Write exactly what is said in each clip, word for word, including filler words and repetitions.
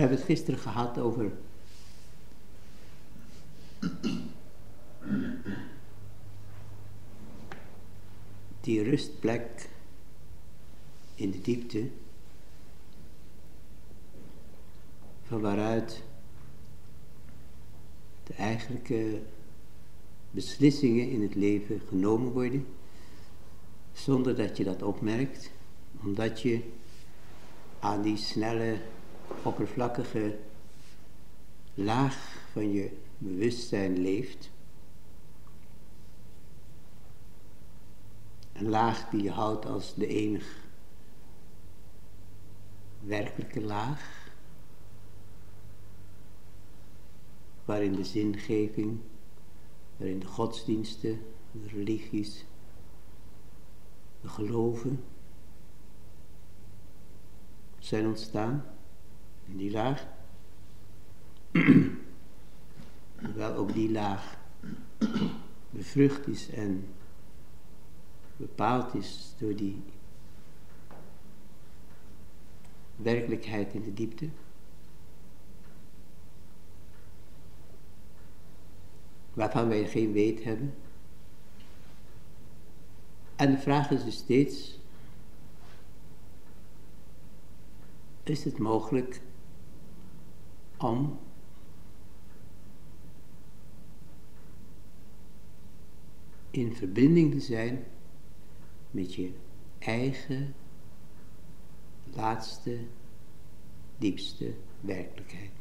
hebben het gisteren gehad over die rustplek in de diepte, van waaruit de eigenlijke beslissingen in het leven genomen worden, zonder dat je dat opmerkt, omdat je aan die snelle, oppervlakkige laag van je bewustzijn leeft. Een laag die je houdt als de enige werkelijke laag, waarin de zingeving, waarin de godsdiensten, de religies, de geloven zijn ontstaan in die laag. Hoewel ook die laag bevrucht is en bepaald is door die werkelijkheid in de diepte. Waarvan wij geen weet hebben. En de vraag is dus steeds, is het mogelijk om in verbinding te zijn met je eigen laatste, diepste werkelijkheid.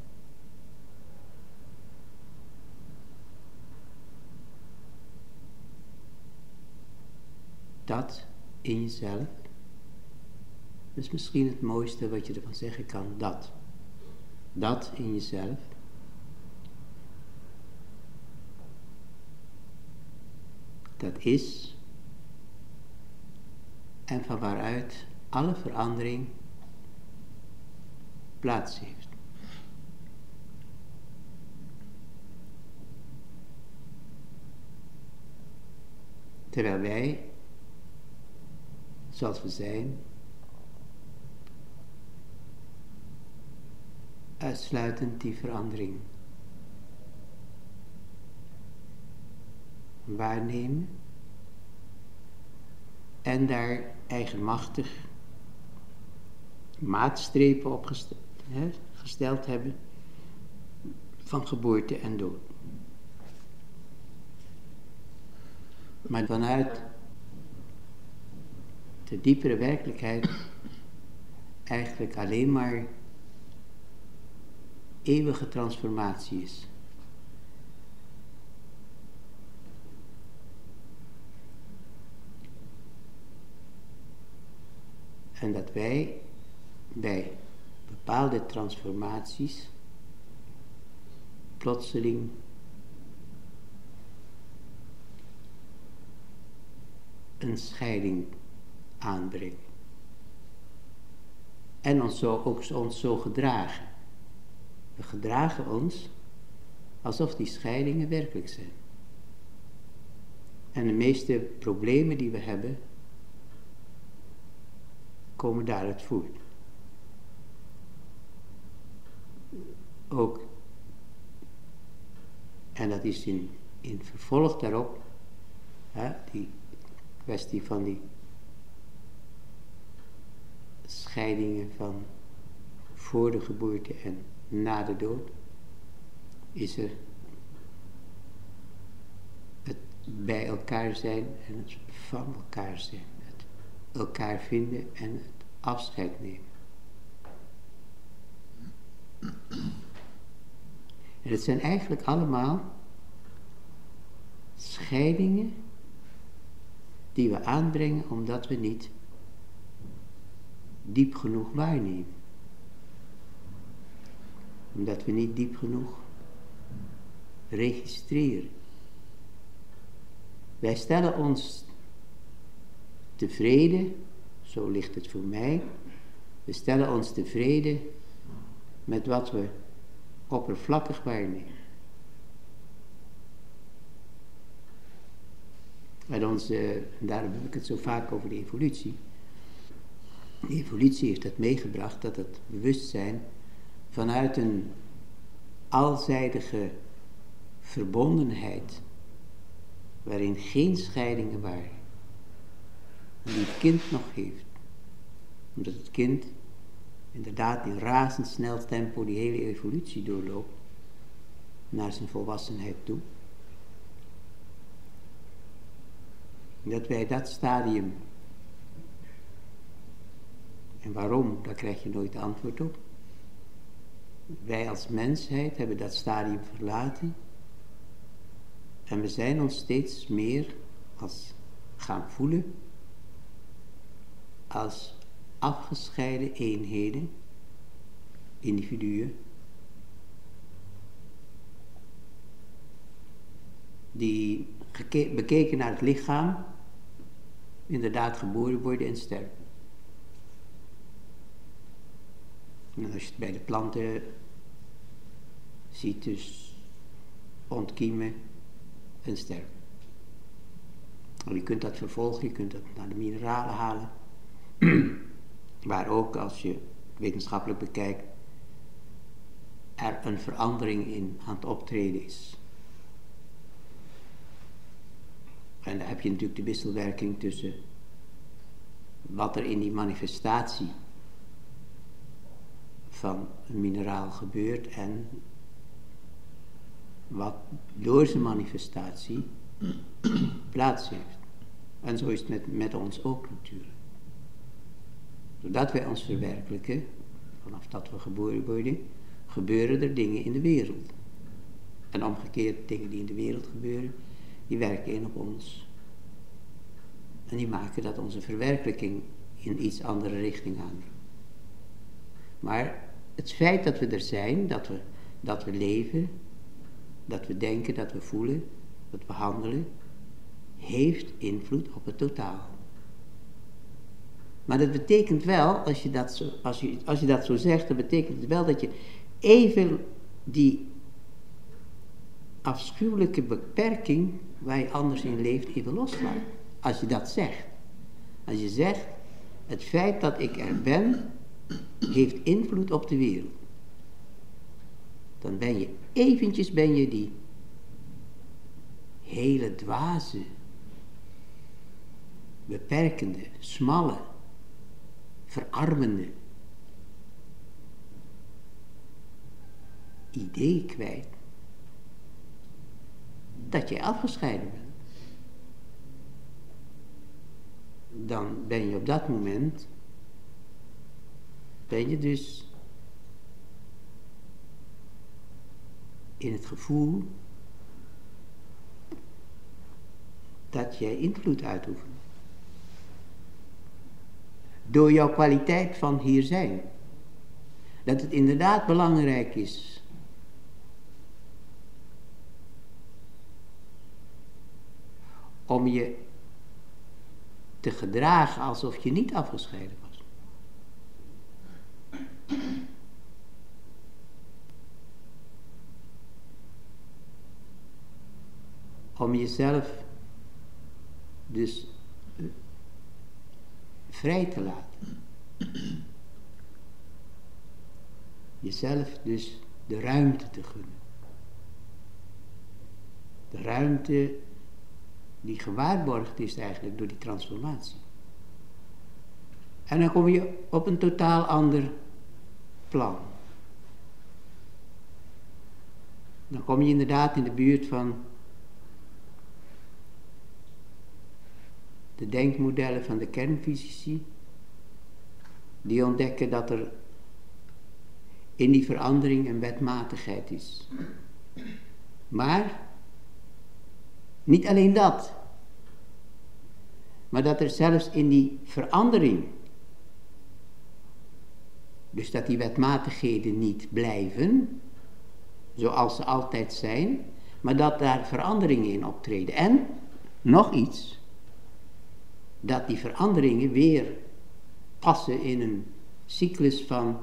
Dat in jezelf is misschien het mooiste wat je ervan zeggen kan. Dat. Dat in jezelf. Dat is. En van waaruit alle verandering plaats heeft. Terwijl wij, zoals we zijn, uitsluitend die verandering waarnemen en daar eigenmachtig maatstrepen op gesteld, hè, gesteld hebben van geboorte en dood. Maar vanuit de diepere werkelijkheid eigenlijk alleen maar eeuwige transformatie is. En dat wij bij bepaalde transformaties plotseling een scheiding aanbrengen. En ons zo, ook ons zo gedragen. We gedragen ons alsof die scheidingen werkelijk zijn. En de meeste problemen die we hebben, komen daaruit voort. Ook, en dat is in, in vervolg daarop, hè, die kwestie van die scheidingen van voor de geboorte en na de dood, is er het bij elkaar zijn en het van elkaar zijn. Het elkaar vinden en het afscheid nemen. En het zijn eigenlijk allemaal scheidingen die we aanbrengen omdat we niet diep genoeg waarnemen. Omdat we niet diep genoeg registreren. Wij stellen ons tevreden, zo ligt het voor mij, we stellen ons tevreden met wat we oppervlakkig waarnemen. En onze, daarom heb ik het zo vaak over de evolutie. De evolutie heeft dat meegebracht dat het bewustzijn vanuit een alzijdige verbondenheid, waarin geen scheidingen waren, die het kind nog heeft, omdat het kind inderdaad in razendsnel tempo die hele evolutie doorloopt, naar zijn volwassenheid toe. Dat wij dat stadium, en waarom, daar krijg je nooit antwoord op. Wij als mensheid hebben dat stadium verlaten en we zijn ons steeds meer als gaan voelen als afgescheiden eenheden, individuen, die bekeken naar het lichaam inderdaad geboren worden en sterven. En als je het bij de planten ziet, dus ontkiemen en sterven. En je kunt dat vervolgen, je kunt dat naar de mineralen halen, waar ook, als je wetenschappelijk bekijkt, er een verandering in aan het optreden is. En dan heb je natuurlijk de wisselwerking tussen wat er in die manifestatie van een mineraal gebeurt en wat door zijn manifestatie plaats heeft. En zo is het met, met ons ook natuurlijk. Zodat wij ons verwerkelijken, vanaf dat we geboren worden, gebeuren er dingen in de wereld. En omgekeerd, dingen die in de wereld gebeuren, die werken in op ons. En die maken dat onze verwerkelijking in iets andere richting aanneemt. Maar het feit dat we er zijn, dat we, dat we leven, dat we denken, dat we voelen, dat we handelen, heeft invloed op het totaal. Maar dat betekent wel, als je dat zo, als je, als je dat zo zegt, dan betekent het wel dat je even die afschuwelijke beperking waar je anders in leeft even loslaat. Als je dat zegt. Als je zegt, het feit dat ik er ben, heeft invloed op de wereld. Dan ben je eventjes ben je die hele dwaze, beperkende, smalle, verarmende idee kwijt. Dat je afgescheiden bent. Dan ben je op dat moment, ben je dus in het gevoel dat jij invloed uitoefent. Door jouw kwaliteit van hier zijn. Dat het inderdaad belangrijk is om je te gedragen alsof je niet afgescheiden was. Om jezelf dus vrij te laten. Jezelf dus de ruimte te gunnen. De ruimte die gewaarborgd is eigenlijk door die transformatie. En dan kom je op een totaal ander plan. Dan kom je inderdaad in de buurt van de denkmodellen van de kernfysici, die ontdekken dat er in die verandering een wetmatigheid is. Maar niet alleen dat, maar dat er zelfs in die verandering, dus dat die wetmatigheden niet blijven, zoals ze altijd zijn, maar dat daar veranderingen in optreden. En, nog iets, dat die veranderingen weer passen in een cyclus van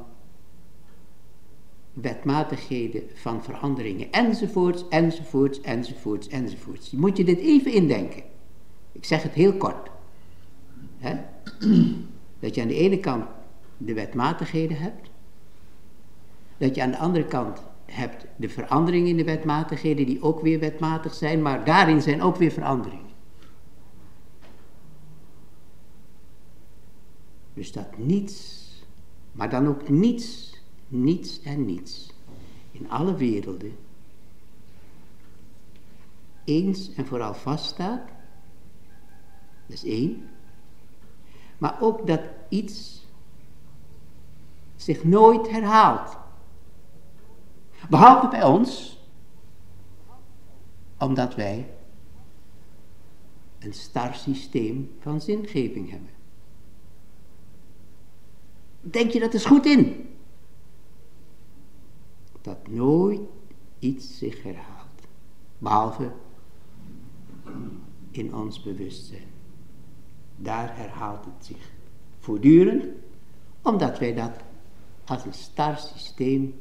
wetmatigheden van veranderingen, enzovoorts, enzovoorts, enzovoorts, enzovoorts. Moet je dit even indenken. Ik zeg het heel kort. Dat je aan de ene kant de wetmatigheden hebt, dat je aan de andere kant hebt de veranderingen in de wetmatigheden die ook weer wetmatig zijn, maar daarin zijn ook weer veranderingen. Dus dat niets, maar dan ook niets, niets en niets, in alle werelden, eens en vooral vaststaat, dat is één. Maar ook dat iets zich nooit herhaalt. Behalve bij ons, omdat wij een star systeem van zingeving hebben. Denk je dat is goed in? Dat nooit iets zich herhaalt. Behalve in ons bewustzijn. Daar herhaalt het zich voortdurend, omdat wij dat als een star systeem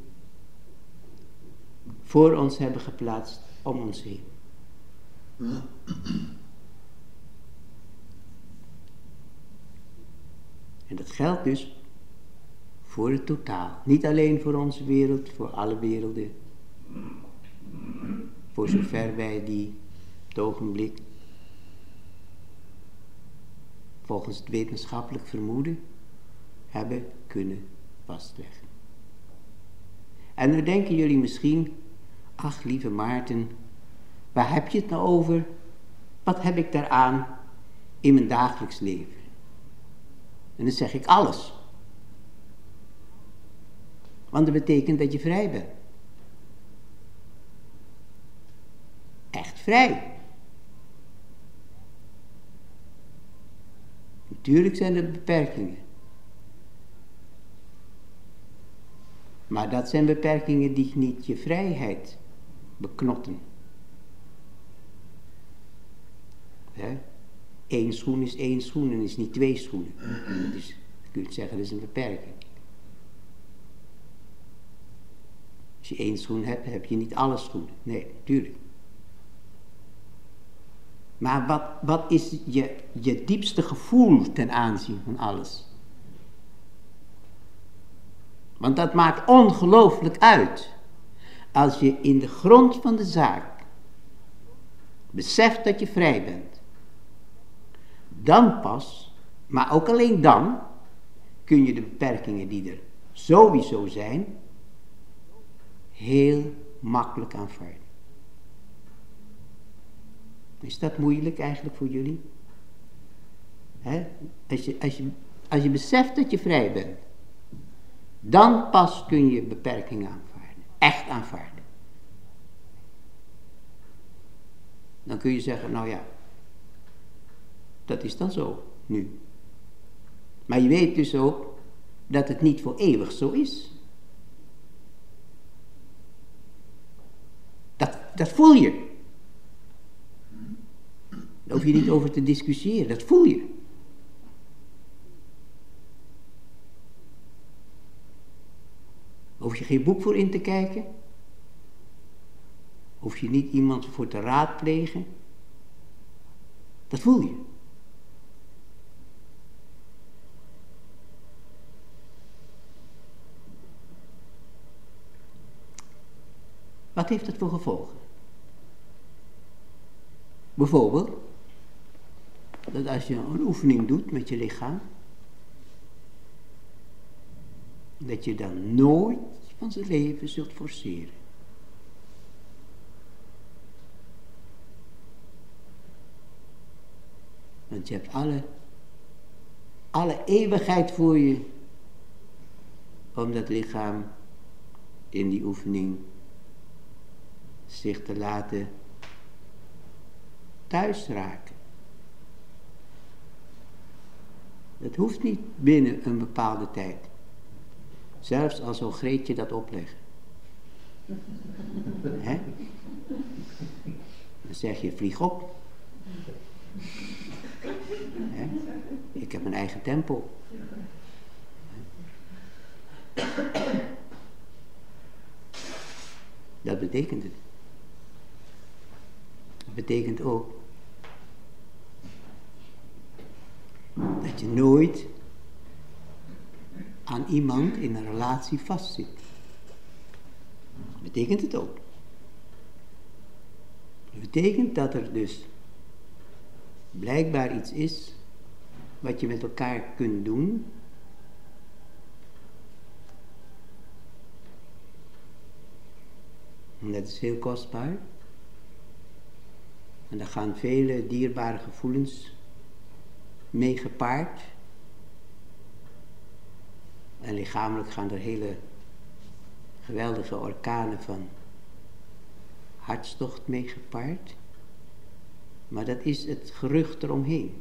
voor ons hebben geplaatst om ons heen. En dat geldt dus voor het totaal. Niet alleen voor onze wereld, voor alle werelden. Voor zover wij die op het ogenblik volgens het wetenschappelijk vermoeden hebben kunnen vastleggen. En nu denken jullie misschien, ach lieve Maarten, waar heb je het nou over? Wat heb ik daaraan in mijn dagelijks leven? En dan zeg ik alles. Want dat betekent dat je vrij bent. Echt vrij. Natuurlijk zijn er beperkingen. Maar dat zijn beperkingen die niet je vrijheid beknotten. He? Eén schoen is één schoen en is niet twee schoenen. Dus je kunt zeggen dat is een beperking. Als je één schoen hebt, heb je niet alle schoenen. Nee, natuurlijk. Maar wat, wat is je, je diepste gevoel ten aanzien van alles? Want dat maakt ongelooflijk uit. Als je in de grond van de zaak beseft dat je vrij bent. Dan pas, maar ook alleen dan, kun je de beperkingen die er sowieso zijn, heel makkelijk aanvaarden. Is dat moeilijk eigenlijk voor jullie? He? Als je, als je, als je beseft dat je vrij bent, dan pas kun je beperkingen aanvaarden. Echt aanvaarden. Dan kun je zeggen, nou ja, dat is dan zo, nu. Maar je weet dus ook dat het niet voor eeuwig zo is. Dat, dat voel je. Daar hoef je niet over te discussiëren, dat voel je. Hoef je geen boek voor in te kijken. Hoef je niet iemand voor te raadplegen. Dat voel je. Wat heeft dat voor gevolgen? Bijvoorbeeld, dat als je een oefening doet met je lichaam, dat je dan nooit van zijn leven zult forceren. Want je hebt alle, alle eeuwigheid voor je om dat lichaam in die oefening zich te laten thuis raken. Dat hoeft niet binnen een bepaalde tijd. Zelfs al zou Greetje dat opleggen. He? Dan zeg je, vlieg op. He? Ik heb mijn eigen tempo. Dat betekent het. Dat betekent ook dat je nooit aan iemand in een relatie vastzit. Dat betekent het ook. Dat betekent dat er dus blijkbaar iets is wat je met elkaar kunt doen. En dat is heel kostbaar. En daar gaan vele dierbare gevoelens mee gepaard. En lichamelijk gaan er hele geweldige orkanen van hartstocht mee gepaard. Maar dat is het gerucht eromheen.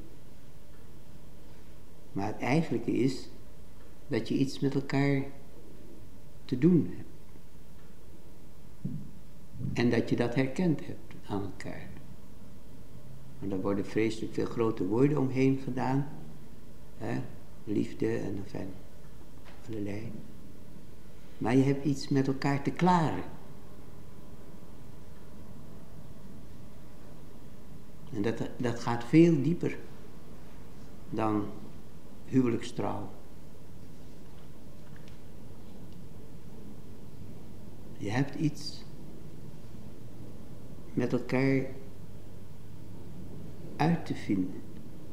Maar het eigenlijke is dat je iets met elkaar te doen hebt. En dat je dat herkend hebt aan elkaar. En daar worden vreselijk veel grote woorden omheen gedaan. Hè? Liefde en enfin, allerlei. Maar je hebt iets met elkaar te klaren. En dat, dat gaat veel dieper dan huwelijkstrouw. Je hebt iets met elkaar uit te vinden.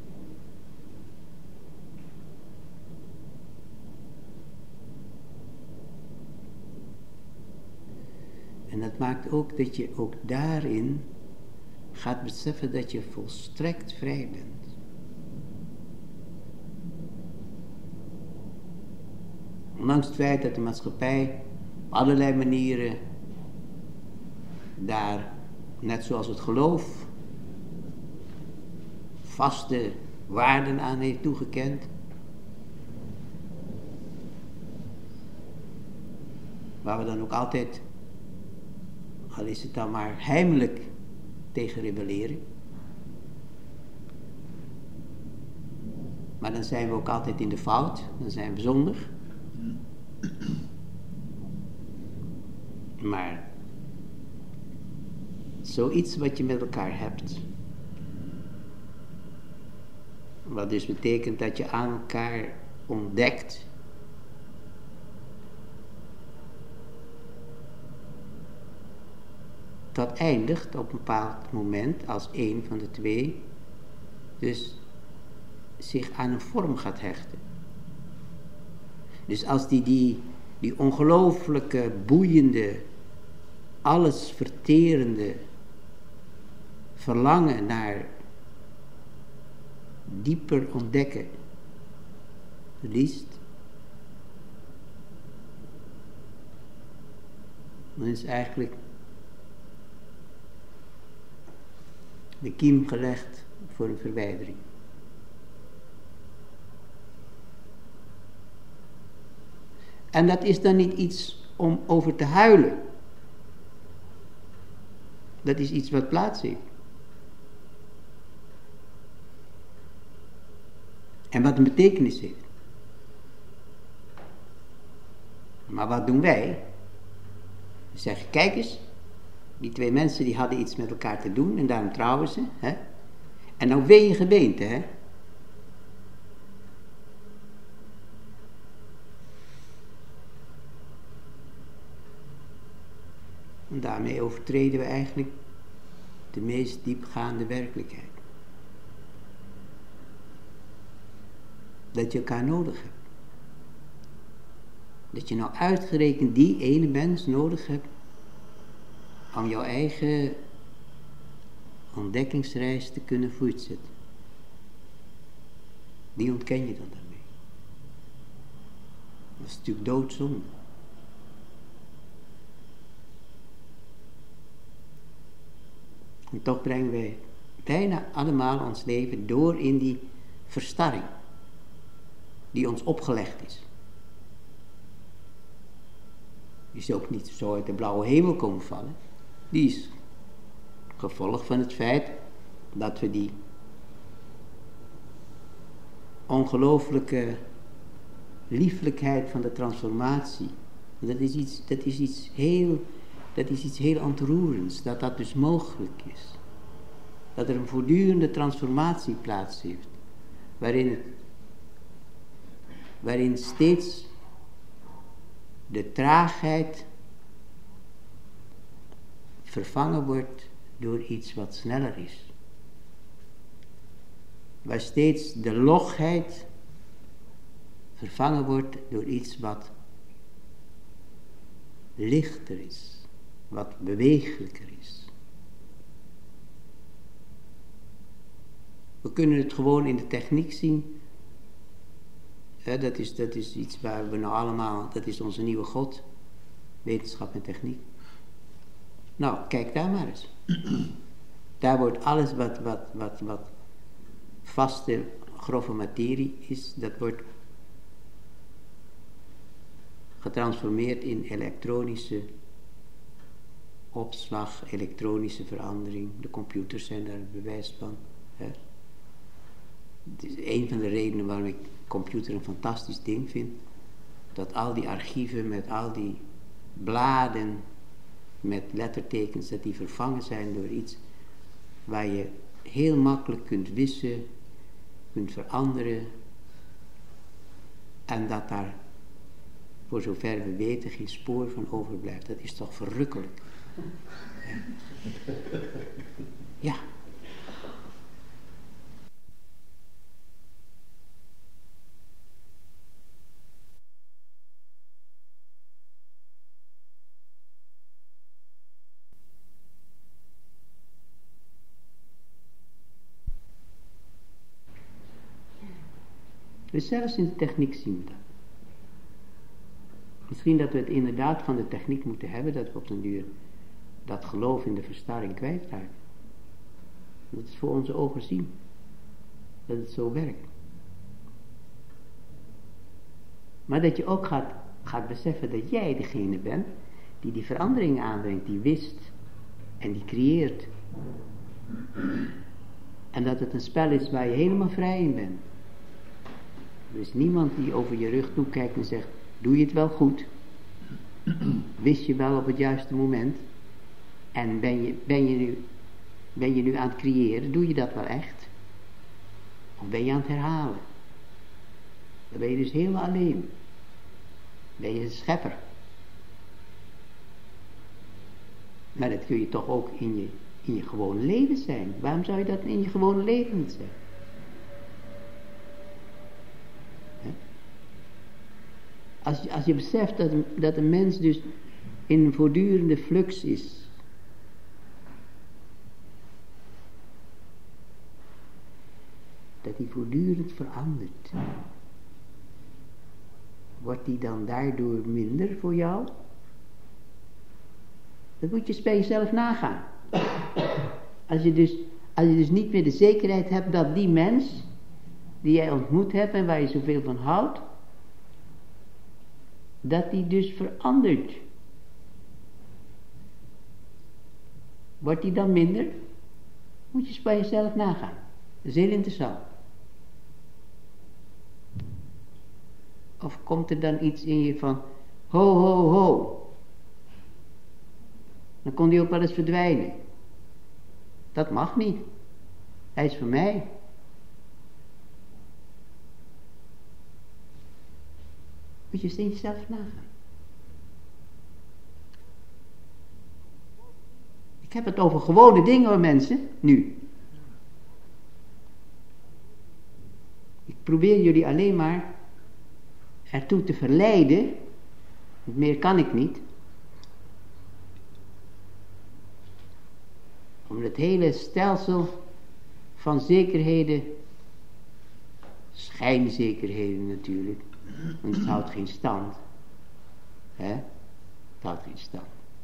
En dat maakt ook dat je ook daarin gaat beseffen dat je volstrekt vrij bent. Ondanks het feit dat de maatschappij op allerlei manieren daar, net zoals het geloof, vaste waarden aan heeft toegekend. Waar we dan ook altijd, al is het dan maar heimelijk, tegen rebelleren. Maar dan zijn we ook altijd in de fout, dan zijn we zondig. Maar zoiets wat je met elkaar hebt, wat dus betekent dat je aan elkaar ontdekt dat eindigt op een bepaald moment als een van de twee dus zich aan een vorm gaat hechten. Dus als die, die, die ongelooflijke, boeiende, alles verterende verlangen naar dieper ontdekken verliest, dan is eigenlijk de kiem gelegd voor een verwijdering. En dat is dan niet iets om over te huilen. Dat is iets wat plaats heeft. En wat een betekenis heeft. Maar wat doen wij? We zeggen, kijk eens, die twee mensen die hadden iets met elkaar te doen en daarom trouwen ze. Hè? En nou wee je gebeente, hè? En daarmee overtreden we eigenlijk de meest diepgaande werkelijkheid. Dat je elkaar nodig hebt. Dat je nou uitgerekend die ene mens nodig hebt om jouw eigen ontdekkingsreis te kunnen voortzetten. Die ontken je dan daarmee. Dat is natuurlijk doodzonde. En toch brengen wij bijna allemaal ons leven door in die verstarring die ons opgelegd is. Die is ook niet zo uit de blauwe hemel komen vallen. Die is gevolg van het feit dat we die ongelooflijke lieflijkheid van de transformatie, dat is iets, dat is iets heel, dat is iets heel ontroerends, dat dat dus mogelijk is. Dat er een voortdurende transformatie plaats heeft, waarin het, waarin steeds de traagheid vervangen wordt door iets wat sneller is. Waar steeds de logheid vervangen wordt door iets wat lichter is, wat bewegelijker is. We kunnen het gewoon in de techniek zien. Ja, dat, is, dat is iets waar we nou allemaal, dat is onze nieuwe God, wetenschap en techniek. Nou, kijk daar maar eens. Daar wordt alles wat, wat, wat, wat vaste, grove materie is, dat wordt getransformeerd in elektronische opslag, elektronische verandering. De computers zijn daar een bewijs van. Hè. Het is een van de redenen waarom ik computer een fantastisch ding vind. Dat al die archieven met al die bladen met lettertekens, dat die vervangen zijn door iets waar je heel makkelijk kunt wissen, kunt veranderen. En dat daar, voor zover we weten, geen spoor van overblijft. Dat is toch verrukkelijk. Ja. Dus zelfs in de techniek zien we dat. Misschien dat we het inderdaad van de techniek moeten hebben, dat we op den duur dat geloof in de verstarring kwijtraken. Dat is voor onze ogen zien. Dat het zo werkt. Maar dat je ook gaat, gaat beseffen dat jij degene bent die die veranderingen aanbrengt, die wist en die creëert. En dat het een spel is waar je helemaal vrij in bent. Er is niemand die over je rug toekijkt en zegt, doe je het wel goed? Wist je wel op het juiste moment? En ben je, ben je, nu, ben je nu aan het creëren? Doe je dat wel echt? Of ben je aan het herhalen? Dan ben je dus helemaal alleen. Ben je een schepper. Maar dat kun je toch ook in je, in je gewone leven zijn. Waarom zou je dat in je gewone leven niet zijn? Als je, als je beseft dat een, dat een mens dus in een voortdurende flux is. Dat hij voortdurend verandert. Wordt die dan daardoor minder voor jou? Dat moet je eens bij jezelf nagaan. Als je dus, als je dus niet meer de zekerheid hebt dat die mens die jij ontmoet hebt en waar je zoveel van houdt, dat die dus verandert. Wordt die dan minder? Moet je eens bij jezelf nagaan. Dat is heel interessant. Of komt er dan iets in je van, ho, ho, ho. Dan kon die ook wel eens verdwijnen. Dat mag niet. Hij is voor mij. Moet je eens in jezelf nagaan. Ik heb het over gewone dingen hoor mensen, nu. Ik probeer jullie alleen maar ertoe te verleiden, want meer kan ik niet, om het hele stelsel van zekerheden, schijnzekerheden natuurlijk, want het houdt geen stand. Hè? Het houdt geen stand.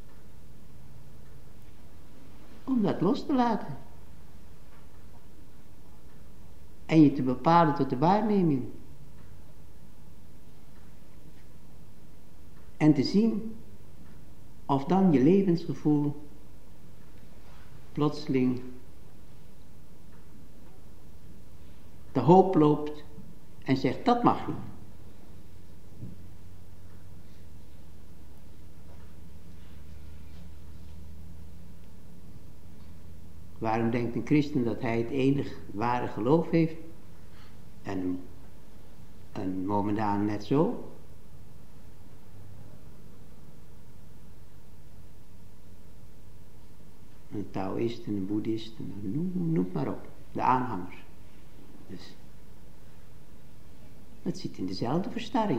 Om dat los te laten. En je te bepalen tot de waarneming. En te zien of dan je levensgevoel plotseling de hoop loopt en zegt dat mag niet. Waarom denkt een christen dat hij het enig ware geloof heeft? En een momentaan net zo? Een Taoïst en een Boeddhist, en noem, noem maar op. De aanhangers. Dus, het zit in dezelfde verstarring.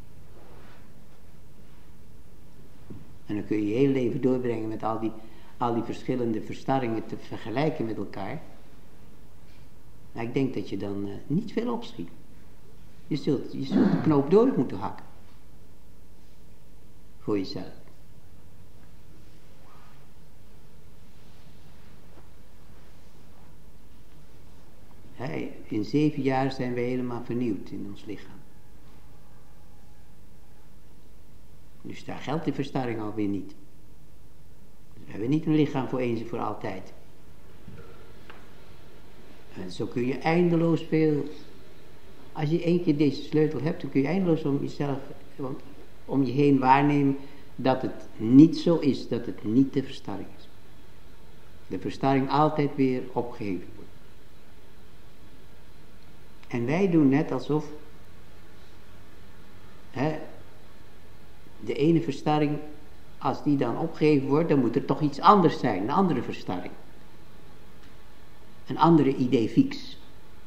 En dan kun je je hele leven doorbrengen met al die, al die verschillende verstarringen te vergelijken met elkaar. Maar ik denk dat je dan uh, niet veel opschiet. Je zult, je zult de knoop door moeten hakken. Voor jezelf. Hey, in zeven jaar zijn we helemaal vernieuwd in ons lichaam. Dus daar geldt die verstarring alweer niet. Dus we hebben niet een lichaam voor eens en voor altijd. En zo kun je eindeloos veel... Als je één keer deze sleutel hebt, dan kun je eindeloos om jezelf... om je heen waarnemen dat het niet zo is, dat het niet de verstarring is. De verstarring altijd weer opgeheven wordt. En wij doen net alsof... Hè, de ene verstarring, als die dan opgeheven wordt, dan moet er toch iets anders zijn, een andere verstarring. Een andere idee fix.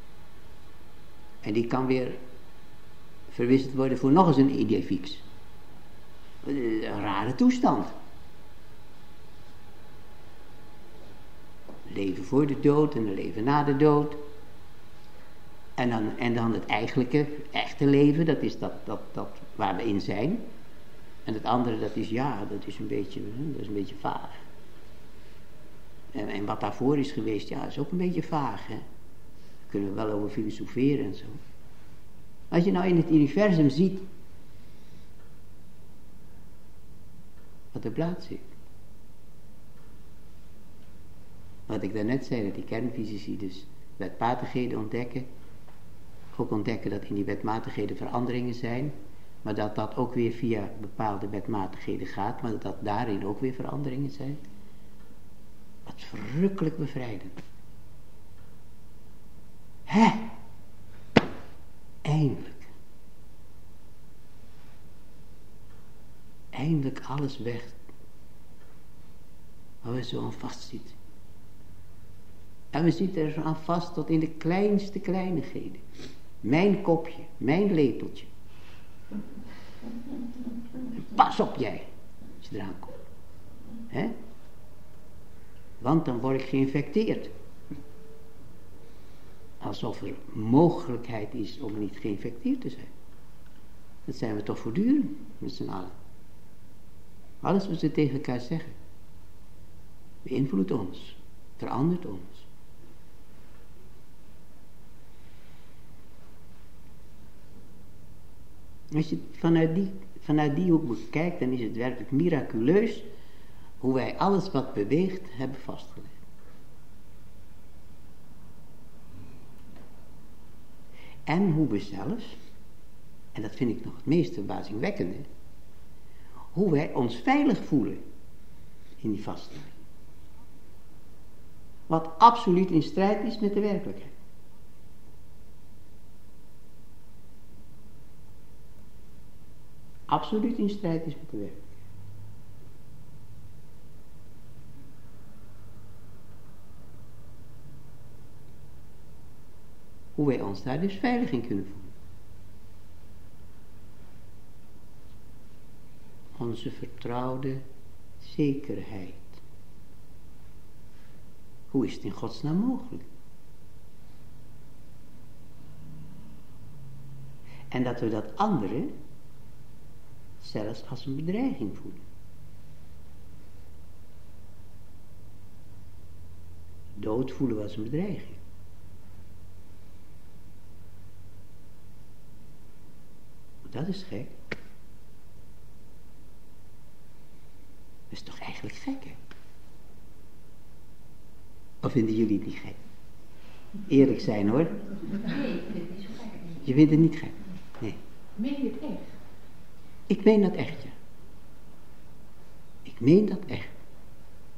En die kan weer verwisseld worden voor nog eens een idee fix. Een rare toestand. Leven voor de dood en een leven na de dood. En dan, en dan het eigenlijke, echte leven, dat is dat, dat, dat waar we in zijn. En het andere, dat is ja, dat is een beetje, dat is een beetje vaag. En, en wat daarvoor is geweest, ja, is ook een beetje vaag, hè. Daar kunnen we wel over filosoferen en zo. Als je nou in het universum ziet wat er plaats heeft. Wat ik daarnet zei, dat die kernfysici dus wetmatigheden ontdekken. Ook ontdekken dat in die wetmatigheden veranderingen zijn. Maar dat dat ook weer via bepaalde wetmatigheden gaat. Maar dat daarin ook weer veranderingen zijn. Wat verrukkelijk bevrijdend. Hè? Eindelijk. Eindelijk alles weg. Waar we zo aan vastzitten. En we zitten er zo aan vast tot in de kleinste kleinigheden. Mijn kopje, mijn lepeltje. Pas op jij, als je eraan komt. Hè? Want dan word ik geïnfecteerd. Alsof er mogelijkheid is om niet geïnfecteerd te zijn. Dat zijn we toch voortdurend met z'n allen. Alles wat we tegen elkaar zeggen. Beïnvloedt ons. Verandert ons. Als je het vanuit die, vanuit die hoek bekijkt, dan is het werkelijk miraculeus hoe wij alles wat beweegt hebben vastgelegd. En hoe we zelfs, en dat vind ik nog het meest verbazingwekkende, hoe wij ons veilig voelen in die vaststelling. Wat absoluut in strijd is met de werkelijkheid. Absoluut in strijd is met de werkelijkheid. Hoe wij ons daar dus veilig in kunnen voelen. Onze vertrouwde zekerheid. Hoe is het in godsnaam mogelijk? En dat we dat andere zelfs als een bedreiging voelen. Dood voelen we als een bedreiging. Dat is gek. Dat is toch eigenlijk gek, hè? Of vinden jullie het niet gek? Eerlijk zijn, hoor. Nee, ik vind het niet zo gek. Je vindt het niet gek? Nee. Meen je het echt? Ik meen dat echt, ja. Ik meen dat echt.